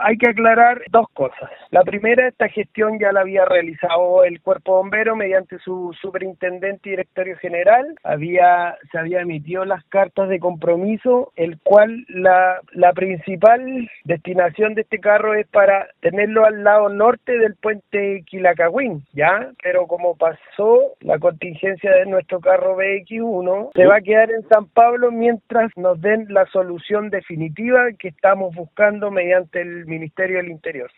Hay que aclarar dos cosas. La primera, esta gestión ya la había realizado el Cuerpo Bombero mediante su superintendente y directorio general. Se había emitido las cartas de compromiso, el cual la principal destinación de este carro es para tenerlo al lado norte del puente Quilacagüín, ¿ya? Pero como pasó la contingencia de nuestro carro BX1, se va a quedar en San Pablo mientras nos den la solución definitiva que estamos buscando mediante el Ministerio del Interior.